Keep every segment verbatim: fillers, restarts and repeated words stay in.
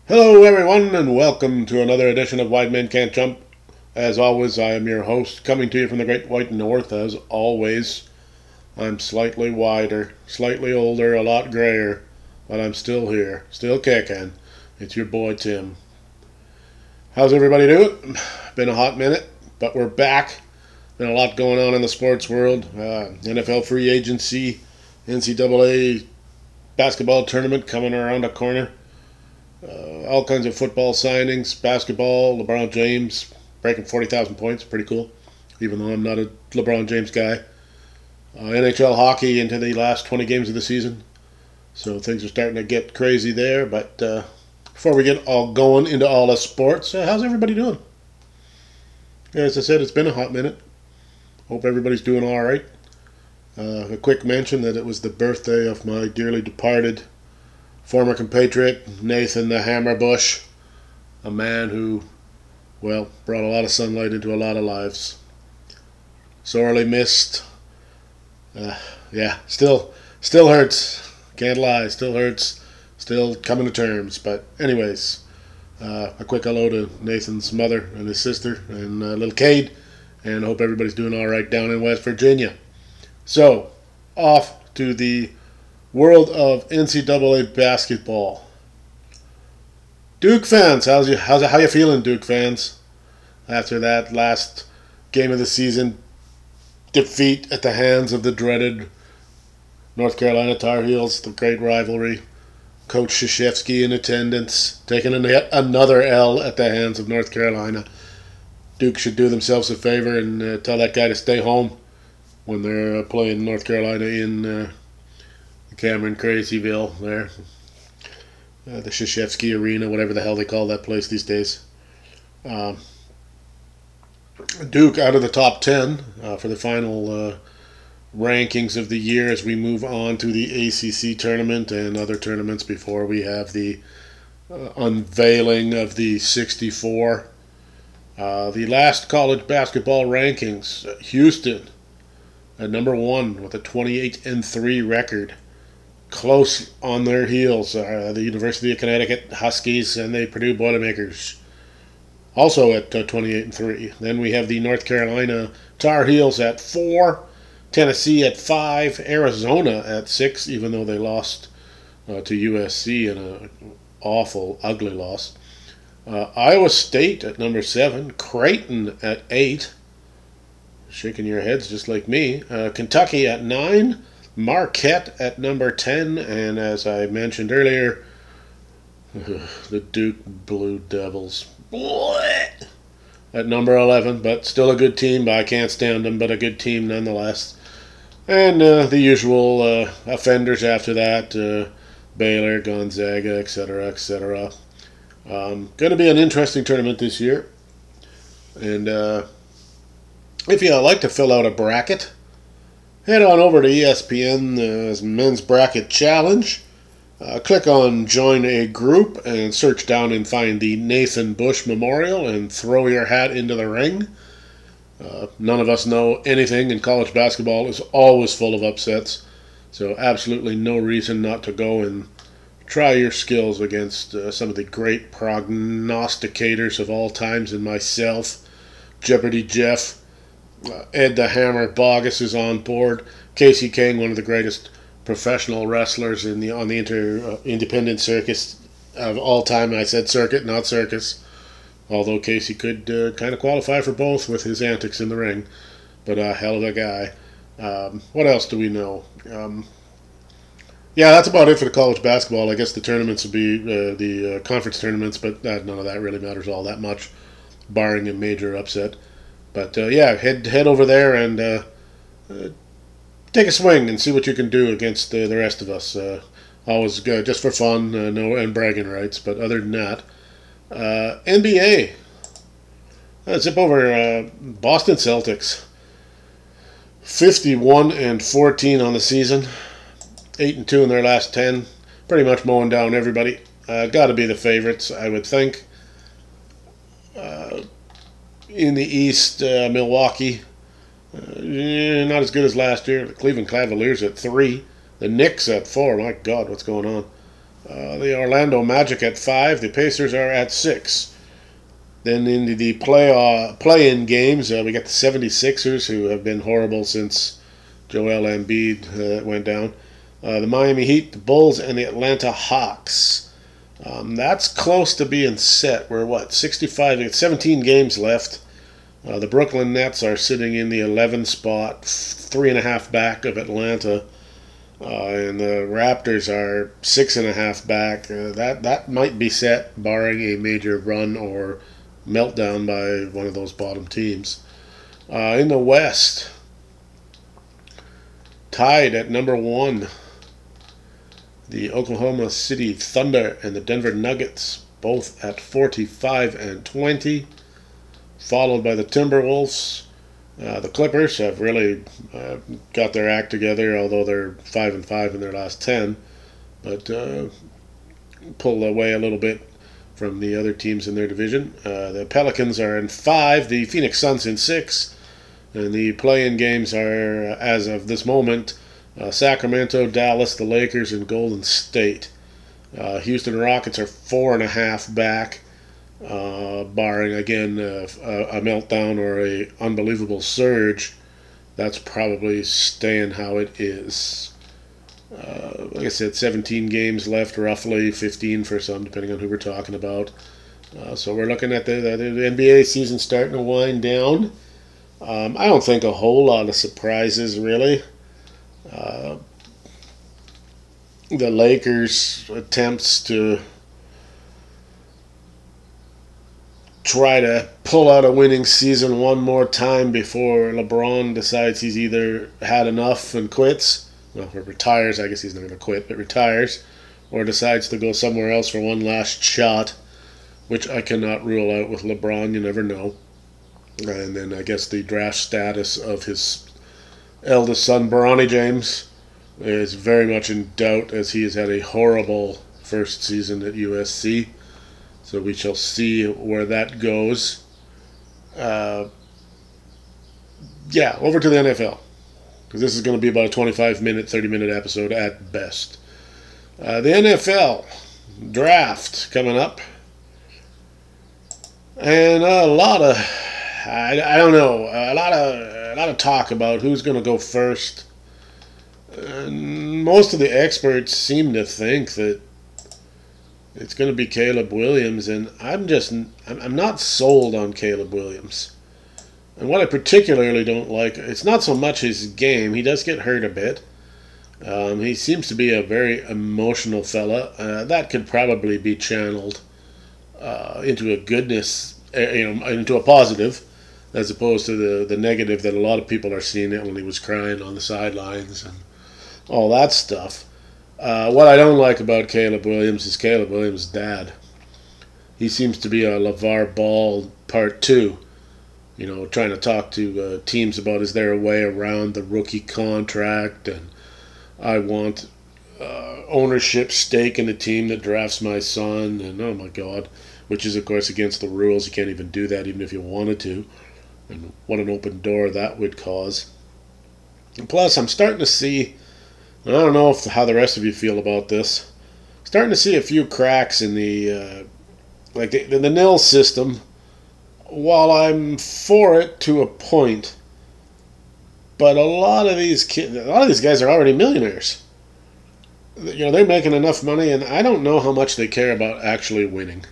Hello, everyone, and welcome to another edition of Wide Men Can't Jump. As always, I am your host, coming to you from the Great White North. As always, I'm slightly wider, slightly older, a lot grayer, but I'm still here, still kicking. It's your boy Tim. How's everybody doing? Been a hot minute, but we're back. Been a lot going on in the sports world. Uh, N F L free agency, N C double A basketball tournament coming around the corner. Uh, all kinds of football signings, basketball, LeBron James breaking forty thousand points, pretty cool, even though I'm not a LeBron James guy. Uh, N H L hockey into the last twenty games of the season, so things are starting to get crazy there. But uh, before we get all going into all the sports, uh, how's everybody doing? As I said, it's been a hot minute. Hope everybody's doing all right. Uh, a quick mention that it was the birthday of my dearly departed former compatriot, Nathan the Hammer Bush, a man who, well, brought a lot of sunlight into a lot of lives. Sorely missed. Uh, yeah, still, still hurts. Can't lie, still hurts. Still coming to terms. But anyways, uh, a quick hello to Nathan's mother and his sister and uh, little Cade, and I hope everybody's doing all right down in West Virginia. So, off to the world of N C double A basketball. Duke fans, how's you how's how you feeling, Duke fans? After that last game of the season defeat at the hands of the dreaded North Carolina Tar Heels, the great rivalry. Coach Krzyzewski in attendance, taking an, another L at the hands of North Carolina. Duke should do themselves a favor and uh, tell that guy to stay home when they're uh, playing North Carolina in uh, Cameron Crazyville there. Uh, the Krzyzewski Arena, whatever the hell they call that place these days. Um, Duke out of the top ten uh, for the final uh, rankings of the year as we move on to the A C C tournament and other tournaments before we have the uh, unveiling of the sixty-four. Uh, the last college basketball rankings, uh, Houston at number one with a twenty-eight and three record. Close on their heels, uh, the University of Connecticut Huskies and the Purdue Boilermakers, also at uh, twenty-eight and three. Then we have the North Carolina Tar Heels at four, Tennessee at five, Arizona at six, even though they lost uh, to U S C in an awful, ugly loss. Uh, Iowa State at number seven, Creighton at eight, shaking your heads just like me. Uh, Kentucky at nine. Marquette at number ten, and as I mentioned earlier, the Duke Blue Devils at number eleven, but still a good team. I can't stand them, but a good team nonetheless. And uh, the usual uh, offenders after that, uh, Baylor, Gonzaga, et cetera, et cetera. Um, going to be an interesting tournament this year. And uh, if you like to fill out a bracket, head on over to E S P N's Men's Bracket Challenge. Uh, click on Join a Group and search down and find the Nathan Bush Memorial and throw your hat into the ring. Uh, none of us know anything, and college basketball is always full of upsets. So absolutely no reason not to go and try your skills against uh, some of the great prognosticators of all times and myself. Jeopardy Jeff. Uh, Ed the Hammer Bogus is on board. Casey King, one of the greatest professional wrestlers in the on the inter, uh, independent circus of all time. I said circuit, not circus. Although Casey could uh, kind of qualify for both with his antics in the ring. But a uh, hell of a guy. Um, what else do we know? Um, yeah, that's about it for the college basketball. I guess the tournaments would be uh, the uh, conference tournaments, but uh, none of that really matters all that much, barring a major upset. But uh, yeah, head head over there and uh, uh, take a swing and see what you can do against uh, the rest of us. Uh, always good, just for fun, uh, no and bragging rights. But other than that, uh, N B A. Uh, zip over uh, Boston Celtics. fifty-one and fourteen on the season, eight and two in their last ten. Pretty much mowing down everybody. Uh, Got to be the favorites, I would think. Uh, In the East, uh, Milwaukee, uh, yeah, not as good as last year. The Cleveland Cavaliers at three. The Knicks at four. My God, what's going on? Uh, the Orlando Magic at five. The Pacers are at six. Then into the play uh, play-in games, uh, we got the 76ers, who have been horrible since Joel Embiid uh, went down. Uh, the Miami Heat, the Bulls, and the Atlanta Hawks. Um, that's close to being set. We're, what, sixty-five? We got seventeen games left. Uh, the Brooklyn Nets are sitting in the eleventh spot, three and a half back of Atlanta. Uh, and the Raptors are six and a half back. Uh, that, that might be set, barring a major run or meltdown by one of those bottom teams. Uh, in the West, tied at number one, the Oklahoma City Thunder and the Denver Nuggets, both at forty-five and twenty, followed by the Timberwolves. Uh, the Clippers have really uh, got their act together, although they're five and five in their last ten, but uh, pull away a little bit from the other teams in their division. Uh, the Pelicans are in five, the Phoenix Suns in six, and the play-in games are, uh, as of this moment, uh, Sacramento, Dallas, the Lakers, and Golden State. Uh, Houston Rockets are four and a half back, uh, barring, again, uh, a, a meltdown or a unbelievable surge. That's probably staying how it is. Uh, like I said, seventeen games left, roughly fifteen for some, depending on who we're talking about. Uh, so we're looking at the, the, the N B A season starting to wind down. Um, I don't think a whole lot of surprises, really. Uh, the Lakers' attempts to try to pull out a winning season one more time before LeBron decides he's either had enough and quits. Well, or retires, I guess he's not going to quit, but retires, or decides to go somewhere else for one last shot, which I cannot rule out with LeBron. You never know. And then I guess the draft status of his eldest son, Bronny James, is very much in doubt, as he has had a horrible first season at U S C. So we shall see where that goes. Uh, yeah, over to the N F L. Because this is going to be about a twenty-five minute, thirty minute episode at best. Uh, the N F L draft coming up. And a lot of, I, I don't know, a lot of a lot of talk about who's going to go first. And most of the experts seem to think that it's going to be Caleb Williams, and I'm just, I'm not sold on Caleb Williams. And what I particularly don't like, it's not so much his game. He does get hurt a bit. Um, he seems to be a very emotional fella. Uh, that could probably be channeled uh, into a goodness, uh, you know, into a positive, as opposed to the, the negative that a lot of people are seeing it when he was crying on the sidelines and all that stuff. Uh, what I don't like about Caleb Williams is Caleb Williams' dad. He seems to be a LeVar Ball part two. You know, trying to talk to uh, teams about is there a way around the rookie contract, and I want uh, ownership stake in the team that drafts my son, and oh my God, which is of course against the rules. You can't even do that even if you wanted to, and what an open door that would cause. And plus, I'm starting to see, I don't know if, how the rest of you feel about this, starting to see a few cracks in the, uh, like the, the, the nil system. While I'm for it to a point, but a lot of these kids, a lot of these guys are already millionaires. You know, they're making enough money, and I don't know how much they care about actually winning.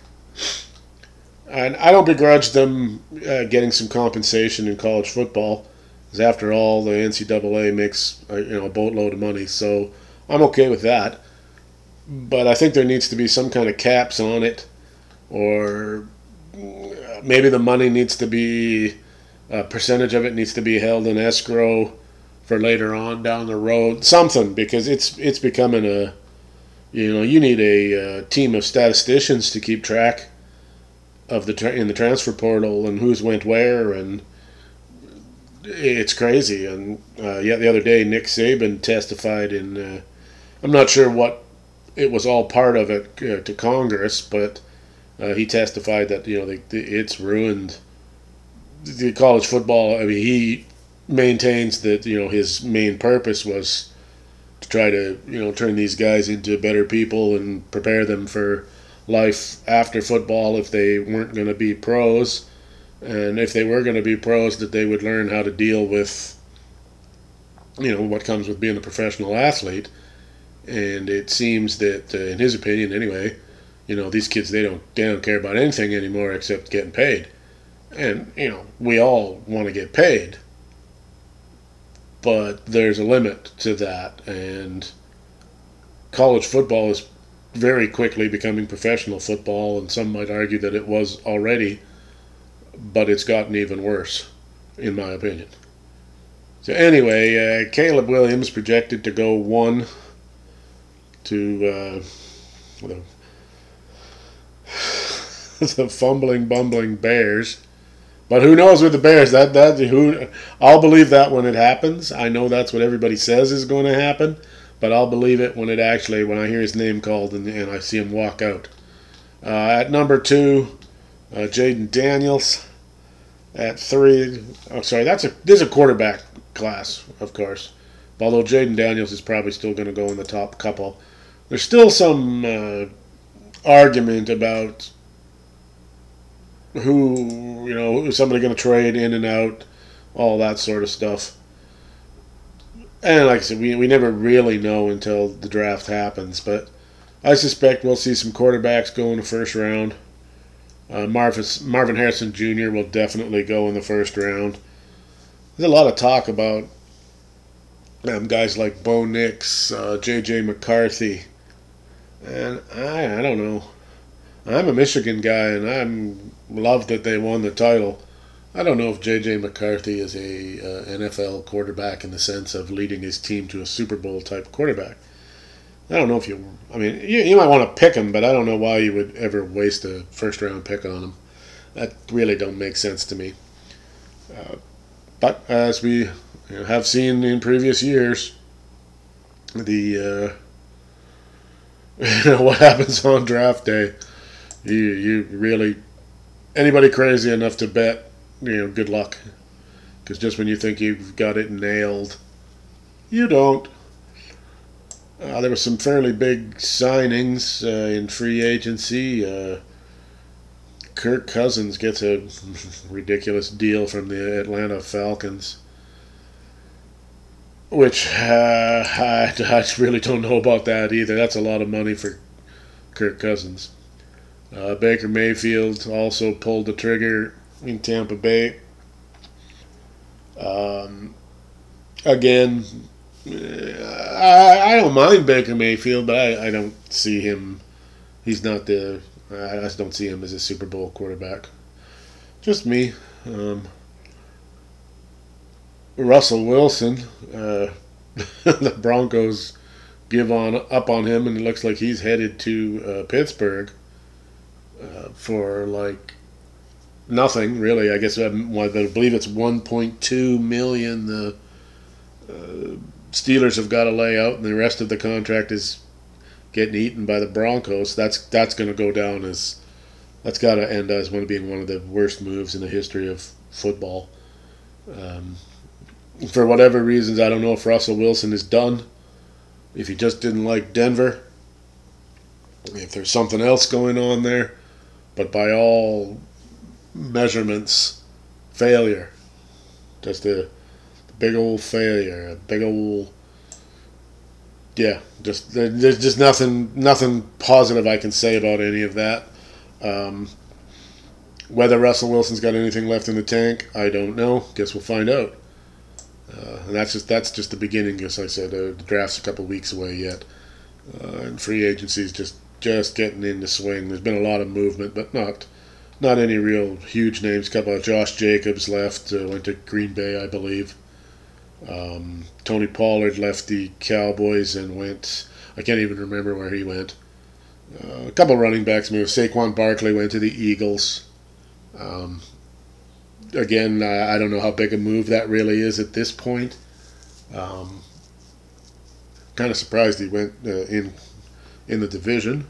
And I don't begrudge them uh, getting some compensation in college football, because after all, the N C double A makes uh, you know a boatload of money, so I'm okay with that. But I think there needs to be some kind of caps on it, or maybe the money needs to be, a percentage of it needs to be held in escrow for later on down the road. Something, because it's it's becoming a, you know, you need a, a team of statisticians to keep track of the tra- in the transfer portal and who's went where, and it's crazy. And uh, yeah, the other day Nick Saban testified in, uh, I'm not sure what it was all part of it uh, to Congress, but Uh, he testified that, you know, the, the, it's ruined the college football. I mean, he maintains that, you know, his main purpose was to try to, you know, turn these guys into better people and prepare them for life after football if they weren't going to be pros. And if they were going to be pros, that they would learn how to deal with, you know, what comes with being a professional athlete. And it seems that, uh, in his opinion anyway, you know, these kids, they don't, they don't care about anything anymore except getting paid. And, you know, we all want to get paid. But there's a limit to that. And college football is very quickly becoming professional football. And some might argue that it was already. But it's gotten even worse, in my opinion. So anyway, uh, Caleb Williams projected to go one to uh, the, the fumbling, bumbling Bears. But who knows with the Bears? That that who I'll believe that when it happens. I know that's what everybody says is going to happen, but I'll believe it when it actually when I hear his name called and, and I see him walk out. Uh, at number two, uh, Jaden Daniels. At three, oh sorry, that's a this is a quarterback class, of course. Although Jaden Daniels is probably still going to go in the top couple. There's still some uh, argument about who, you know, is somebody going to trade in and out, all that sort of stuff. And like I said, we, we never really know until the draft happens. But I suspect we'll see some quarterbacks go in the first round. Uh, Marvin, Marvin Harrison Junior will definitely go in the first round. There's a lot of talk about um, guys like Bo Nix, uh, J J McCarthy. And I, I don't know. I'm a Michigan guy, and I'm love that they won the title. I don't know if J J McCarthy is a uh, N F L quarterback in the sense of leading his team to a Super Bowl type quarterback. I don't know if you. I mean, you, you might want to pick him, but I don't know why you would ever waste a first round pick on him. That really don't make sense to me. Uh, but as we you know, have seen in previous years, the uh, what happens on draft day. You you really anybody crazy enough to bet, you know, good luck, because just when you think you've got it nailed, you don't. Uh, there were some fairly big signings uh, in free agency. Uh, Kirk Cousins gets a ridiculous deal from the Atlanta Falcons, which uh, I, I really don't know about that either. That's a lot of money for Kirk Cousins. Uh, Baker Mayfield also pulled the trigger in Tampa Bay. Um, again, I, I don't mind Baker Mayfield, but I, I don't see him. He's not the. I just don't see him as a Super Bowl quarterback. Just me. Um, Russell Wilson. Uh, the Broncos give on up on him, and it looks like he's headed to uh, Pittsburgh. Uh, for like nothing really. I guess I, I believe it's one point two million the uh, Steelers have got to lay out, and the rest of the contract is getting eaten by the Broncos. That's that's going to go down as that's got to end as one being one of the worst moves in the history of football. Um, for whatever reasons, I don't know if Russell Wilson is done. If he just didn't like Denver, if there's something else going on there. But by all measurements, failure. Just a big old failure. A big old, yeah. Just there's just nothing, nothing positive I can say about any of that. Um, whether Russell Wilson's got anything left in the tank, I don't know. Guess we'll find out. Uh, and that's just that's just the beginning. As I said, uh, the draft's a couple weeks away yet, uh, and free agency is just. Just getting into swing. There's been a lot of movement, but not not any real huge names. A couple of Josh Jacobs left, uh, went to Green Bay, I believe. Um, Tony Pollard left the Cowboys and went. I can't even remember where he went. Uh, a couple of running backs moved. Saquon Barkley went to the Eagles. Um, again, I, I don't know how big a move that really is at this point. Um, kind of surprised he went uh, in. in the division,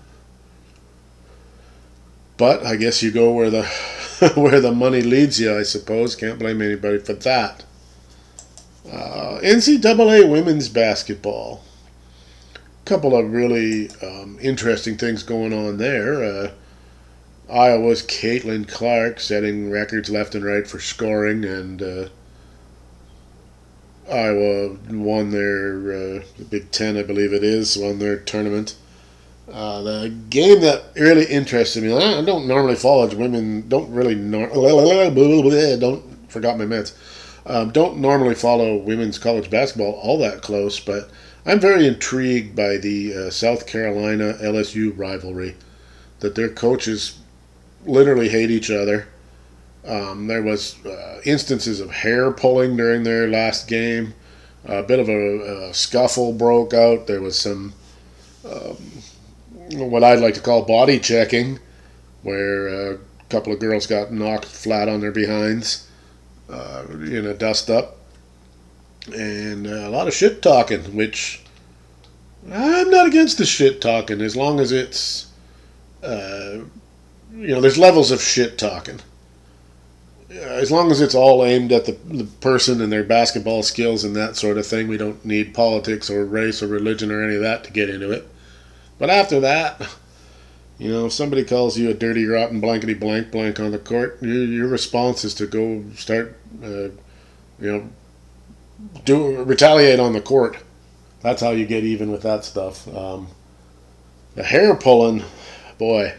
but I guess you go where the where the money leads you, I suppose. Can't blame anybody for that. Uh, N C double A women's basketball. couple of really um, interesting things going on there. Uh, Iowa's Caitlin Clark setting records left and right for scoring, and uh, Iowa won their uh, Big Ten, I believe it is, won their tournament. Uh, the game that really interested me, I don't normally follow women, don't really, nor- don't, forgot my meds, um, don't normally follow women's college basketball all that close, but I'm very intrigued by the uh, South Carolina L S U rivalry, that their coaches literally hate each other. Um, there was uh, instances of hair pulling during their last game. A bit of a, a scuffle broke out. There was some um, what I'd like to call body checking, where a couple of girls got knocked flat on their behinds uh, in a dust up, and a lot of shit talking. Which I'm not against the shit talking as long as it's uh, you know, there's levels of shit talking. As long as it's all aimed at the, the person and their basketball skills and that sort of thing, we don't need politics or race or religion or any of that to get into it. But after that, you know, if somebody calls you a dirty, rotten, blankety blank blank on the court, your, your response is to go start, uh, you know, do retaliate on the court. That's how you get even with that stuff. Um, the hair pulling, boy.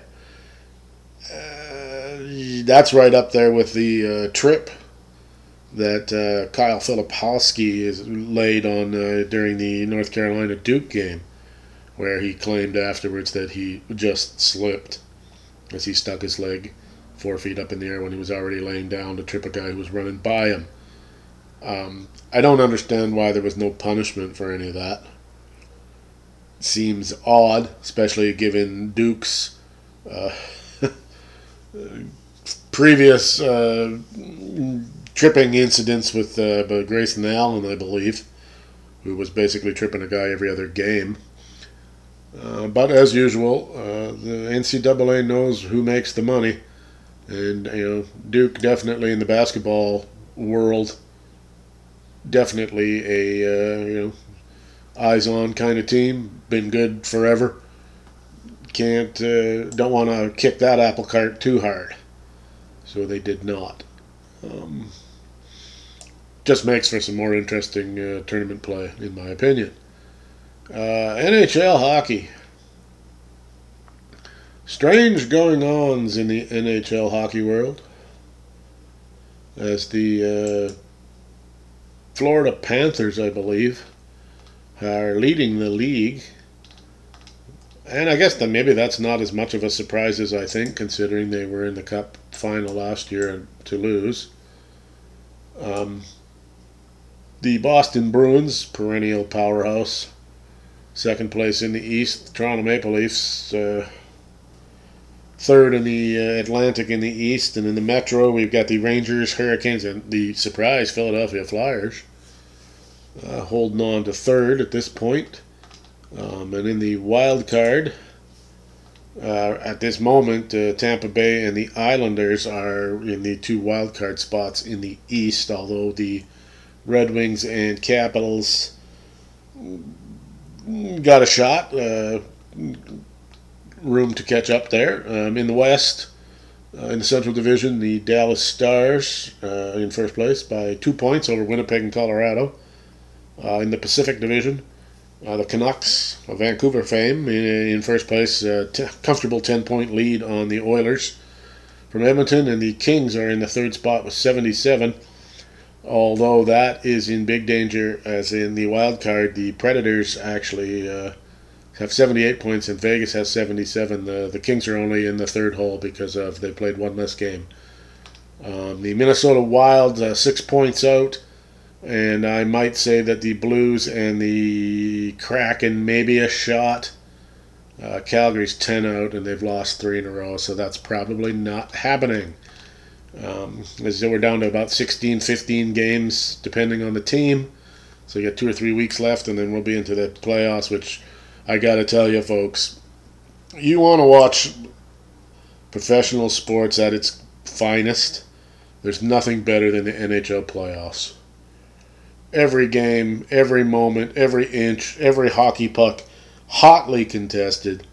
Uh, that's right up there with the uh, trip that uh, Kyle Filipowski is laid on uh, during the North Carolina Duke game, where he claimed afterwards that he just slipped as he stuck his leg four feet up in the air when he was already laying down to trip a guy who was running by him. Um, I don't understand why there was no punishment for any of that. Seems odd, especially given Duke's uh, previous uh, tripping incidents with uh, Grayson Allen, I believe, who was basically tripping a guy every other game. Uh, but as usual, uh, the N C double A knows who makes the money, and you know Duke definitely in the basketball world, definitely a uh, you know eyes on kind of team. Been good forever. Can't uh, don't want to kick that apple cart too hard, so they did not. Um, just makes for some more interesting uh, tournament play, in my opinion. Uh, N H L hockey. Strange going-ons in the N H L hockey world, as the uh, Florida Panthers, I believe, are leading the league. And I guess that maybe that's not as much of a surprise as I think, considering they were in the Cup final last year to lose. Um, the Boston Bruins, perennial powerhouse, second place in the East. Toronto Maple Leafs, uh, third in the uh, Atlantic in the East. And in the Metro, we've got the Rangers, Hurricanes, and the surprise Philadelphia Flyers, uh, holding on to third at this point. Um, and in the wild card, uh, at this moment, uh, Tampa Bay and the Islanders are in the two wild card spots in the East, although the Red Wings and Capitals got a shot, uh, room to catch up there. Um, in the West, uh, in the Central Division, the Dallas Stars uh, in first place by two points over Winnipeg and Colorado. Uh, in the Pacific Division, Uh, the Canucks of Vancouver fame in, in first place, uh, t- comfortable ten-point lead on the Oilers from Edmonton, and the Kings are in the third spot with seventy-seven, although that is in big danger, as in the wild card, the Predators actually uh, have seventy-eight points and Vegas has seventy-seven. The, the Kings are only in the third hole because of they played one less game. Um, the Minnesota Wild, uh, six points out. And I might say that the Blues and the Kraken maybe a shot. Uh, Calgary's ten out, and they've lost three in a row, so that's probably not happening. Um, as we're down to about sixteen, fifteen games, depending on the team. So you got two or three weeks left, and then we'll be into the playoffs, which I got to tell you, folks, you want to watch professional sports at its finest, there's nothing better than the N H L playoffs. Every game, every moment, every inch, every hockey puck hotly contested.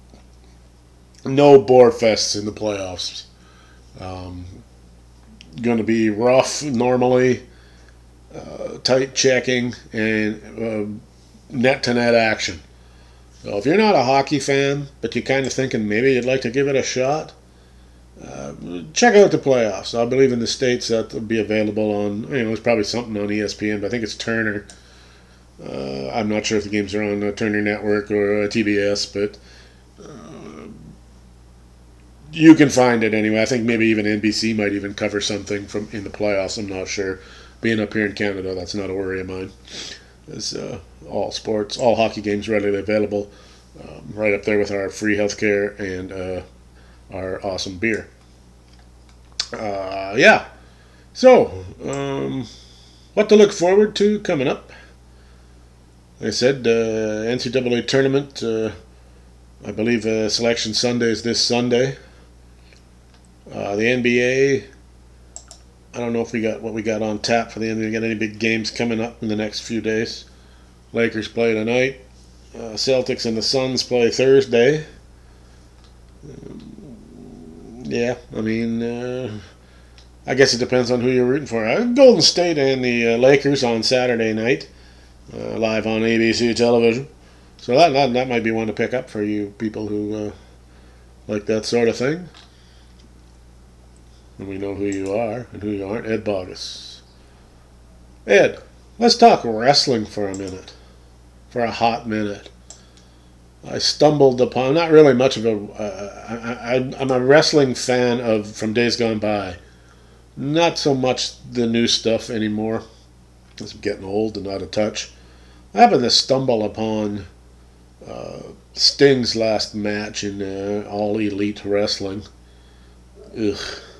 No bore fests in the playoffs. Um, going to be rough normally, uh, tight checking, and uh, net to net action. So if you're not a hockey fan, but you're kind of thinking maybe you'd like to give it a shot, uh, check out the playoffs. I believe in the States that will be available on, you know, there's probably something on E S P N, but I think it's Turner. Uh, I'm not sure if the games are on uh, Turner Network or uh, T B S, but uh, you can find it anyway. I think maybe even N B C might even cover something from in the playoffs. I'm not sure. Being up here in Canada, that's not a worry of mine. It's uh, all sports, all hockey games readily available, um, right up there with our free healthcare and uh, our awesome beer. Uh, yeah. So, um, what to look forward to coming up? Like I said, uh, N C double A tournament. Uh, I believe uh, Selection Sunday is this Sunday. Uh, the N B A. I don't know if we got what we got on tap for the N B A. We got any big games coming up in the next few days? Lakers play tonight. Uh, Celtics and the Suns play Thursday. Um, yeah, I mean, uh, I guess it depends on who you're rooting for. Uh, Golden State and the uh, Lakers on Saturday night, uh, live on A B C television. So that, that that might be one to pick up for you people who uh, like that sort of thing. And we know who you are and who you aren't. Ed Bogus. Ed, let's talk wrestling for a minute. For a hot minute. I stumbled upon, not really much of a, uh, I, I, I'm a wrestling fan of from days gone by. Not so much the new stuff anymore. I'm getting old and out of touch. I happened to stumble upon uh, Sting's last match in uh, All Elite Wrestling. Ugh.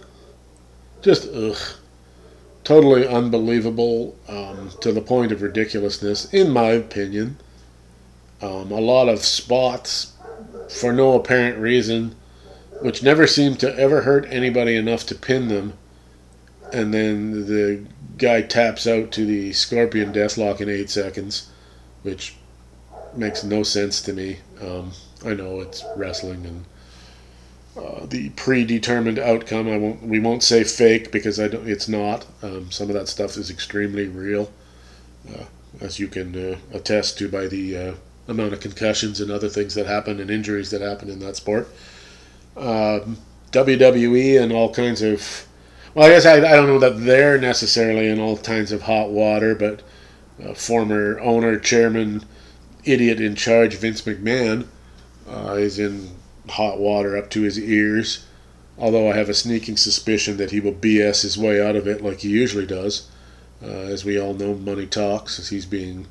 Just ugh. Totally unbelievable, um, to the point of ridiculousness, in my opinion. Um, a lot of spots for no apparent reason, which never seemed to ever hurt anybody enough to pin them. And then the guy taps out to the Scorpion Deathlock in eight seconds, which makes no sense to me. Um, I know it's wrestling and uh, the predetermined outcome. I won't. We won't say fake because I don't. It's not. Um, some of that stuff is extremely real, uh, as you can uh, attest to by the uh, amount of concussions and other things that happen and injuries that happen in that sport. Um, W W E and all kinds of. Well, I guess I, I don't know that they're necessarily in all kinds of hot water, but uh, former owner, chairman, idiot in charge Vince McMahon uh, is in hot water up to his ears, although I have a sneaking suspicion that he will B S his way out of it like he usually does. Uh, as we all know, money talks, as he's being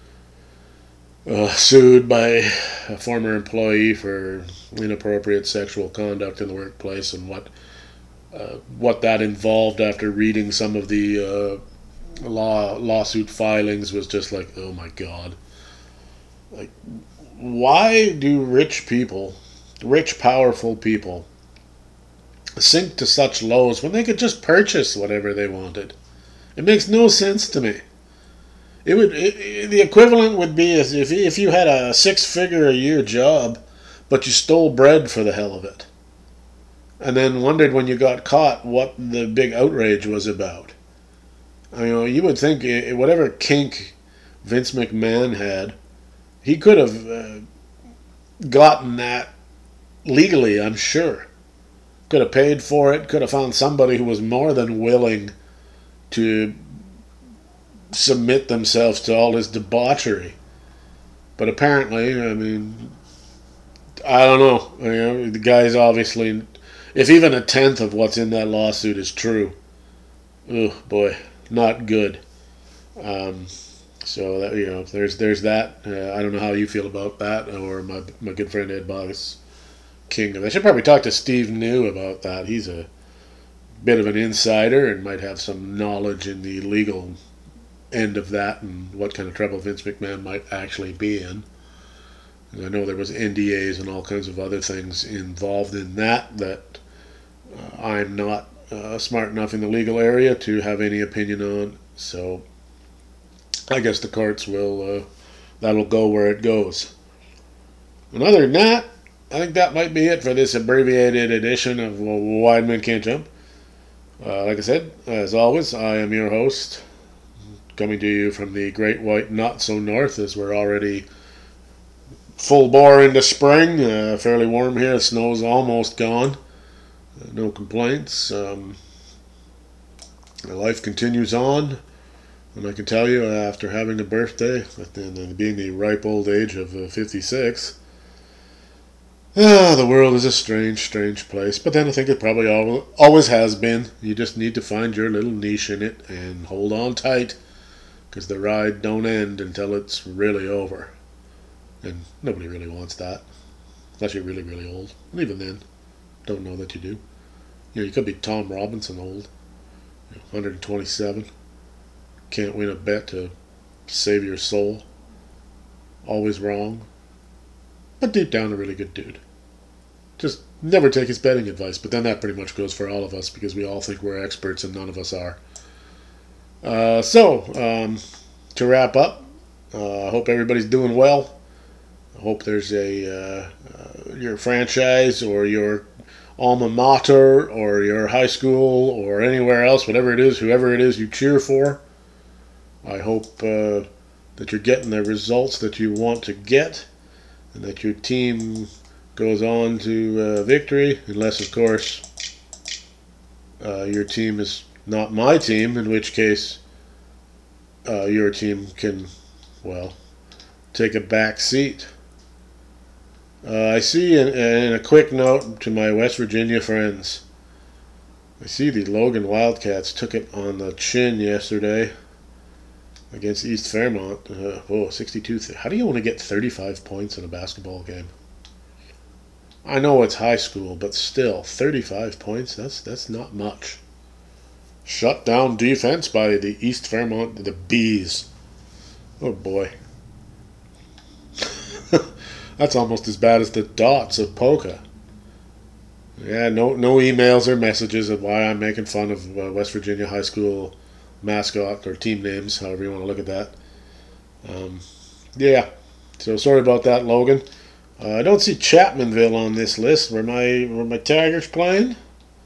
uh, sued by a former employee for inappropriate sexual conduct in the workplace, and what uh, what that involved after reading some of the uh, law lawsuit filings was just like, oh my God. Like, why do rich people, rich, powerful people, sink to such lows when they could just purchase whatever they wanted? It makes no sense to me. It would it, it, the equivalent would be as if if you had a six-figure a year job, but you stole bread for the hell of it, and then wondered when you got caught what the big outrage was about. I mean, you know, you would think whatever kink Vince McMahon had, he could have uh, gotten that legally, I'm sure. Could have paid for it, could have found somebody who was more than willing to submit themselves to all his debauchery. But apparently, I mean, I don't know. You know, the guy's obviously, if even a tenth of what's in that lawsuit is true, oh boy, not good. Um, so that, you know, there's there's that. Uh, I don't know how you feel about that, or my my good friend Ed Bogus, king of. I should probably talk to Steve New about that. He's a bit of an insider and might have some knowledge in the legal end of that and what kind of trouble Vince McMahon might actually be in. And I know there was N D As and all kinds of other things involved in that that uh, I'm not uh, smart enough in the legal area to have any opinion on. So I guess the courts will, uh, that'll go where it goes. And other than that, I think that might be it for this abbreviated edition of Wide Men Can't Jump. Uh, like I said, as always, I am your host, coming to you from the Great White Not So North, as we're already full bore into spring. Uh, fairly warm here. The snow's almost gone. Uh, no complaints. Um, life continues on. And I can tell you, after having a birthday, and being the ripe old age of uh, fifty-six, ah, the world is a strange, strange place. But then I think it probably always has been. You just need to find your little niche in it and hold on tight, because the ride don't end until it's really over. And nobody really wants that, unless you're really, really old. And even then, don't know that you do. You know, you could be Tom Robinson old, you know, one hundred twenty-seven. Can't win a bet to save your soul. Always wrong. But deep down, a really good dude. Just never take his betting advice. But then that pretty much goes for all of us, because we all think we're experts and none of us are. Uh, so, um, to wrap up, uh, I hope everybody's doing well. I hope there's a uh, uh, your franchise or your alma mater or your high school or anywhere else, whatever it is, whoever it is you cheer for. I hope uh, that you're getting the results that you want to get, and that your team goes on to uh, victory, unless, of course, uh, your team is not my team, in which case uh, your team can, well, take a back seat. Uh, I see, in, in a quick note to my West Virginia friends, I see the Logan Wildcats took it on the chin yesterday against East Fairmont. Uh, whoa, sixty-two. How do you want to get thirty-five points in a basketball game? I know it's high school, but still, thirty-five points, that's that's not much. Shut down defense by the East Fairmont, the Bees. Oh boy. That's almost as bad as the Dots of Polka. Yeah, no no emails or messages of why I'm making fun of uh, West Virginia high school mascot or team names, however you want to look at that. Um, yeah, so sorry about that, Logan. Uh, I don't see Chapmanville on this list. Were my were my Tigers playing?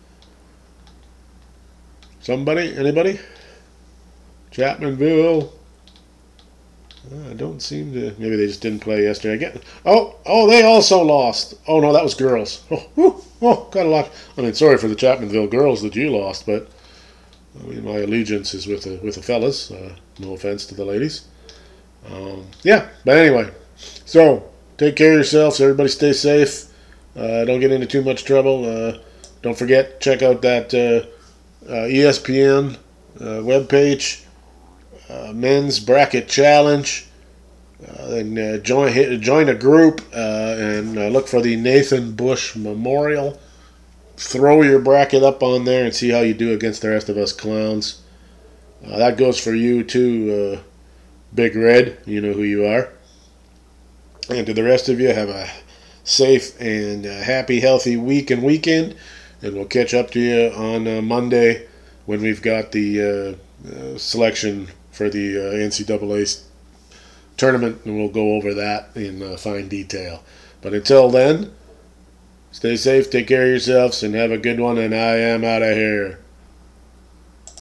Somebody? Anybody? Chapmanville. Uh, I don't seem to. Maybe they just didn't play yesterday. Again. Oh, oh, they also lost. Oh no, that was girls. Oh, whew, oh, got a lot. I mean, sorry for the Chapmanville girls that you lost, but I mean, my allegiance is with the with the fellas. Uh, no offense to the ladies. Um, yeah, but anyway, so take care of yourselves. Everybody stay safe. Uh, don't get into too much trouble. Uh, don't forget, check out that uh, uh, E S P N uh, webpage, uh, Men's Bracket Challenge. Uh, and uh, join hit, join a group uh, and uh, look for the Nathan Bush Memorial. Throw your bracket up on there and see how you do against the rest of us clowns. Uh, that goes for you too, uh, Big Red. You know who you are. And to the rest of you, have a safe and uh, happy, healthy week and weekend. And we'll catch up to you on uh, Monday when we've got the uh, uh, selection for the uh, N C double A tournament, and we'll go over that in uh, fine detail. But until then, stay safe, take care of yourselves, and have a good one, and I am out of here.